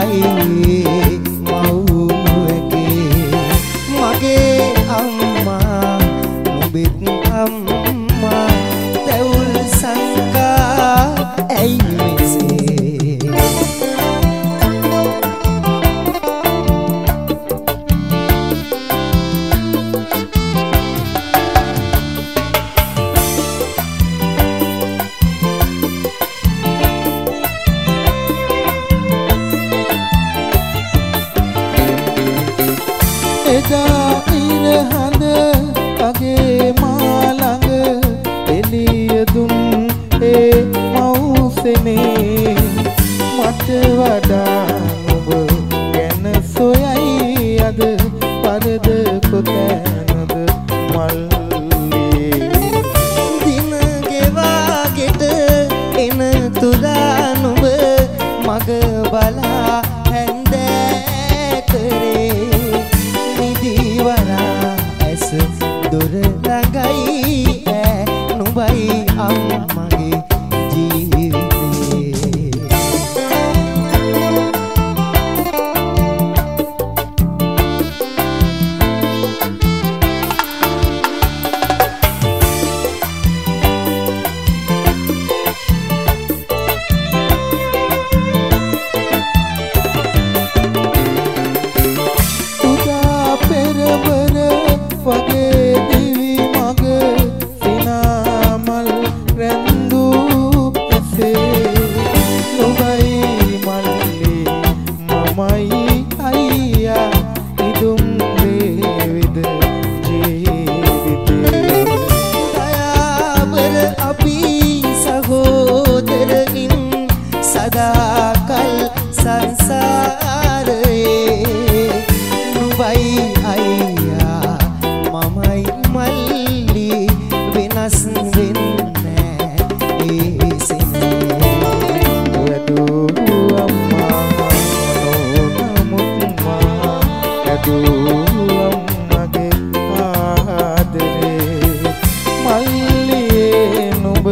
අයි මව්වගේ මගේ අම්මා නුඹෙත් අම්මා තැවුල් සංකා ඇයි මෙසේ එදා ඉර හඳ වගේ මා ළඟ එළිය දුන් ඒ මව්සෙනේ මට වඩා ඔබ ගැන සොයයි අද පරද කොතැනද මල්ලේ දින ගෙවා ගෙට එන තුරා නුඹ මග බලා හැන්දෑ කරේ ඇස දොර ළඟයි ඈ නුඹයි අම්මගේ ජීවිතේ වගේ දිවි මග සිනාමල් රැඳූ එසේ නුඹයි මල්ලි මමයි අයියා ඉදුම් වේවිද ජීවිතේ දයාබර අපි සහෝදරයින් සදාකල් සංසාරේ නුඹයි අයියා මමයි මල්ලි වෙනස් වෙන්නේ ඒ සිනේ වැදූ අම්මා නෝනමුත් මා වැදූ අම්මගේ ආදරේ මල්ලියේ නුඹ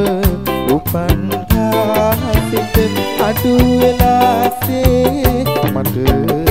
උපන් සිට අඩු වෙලාසේ මට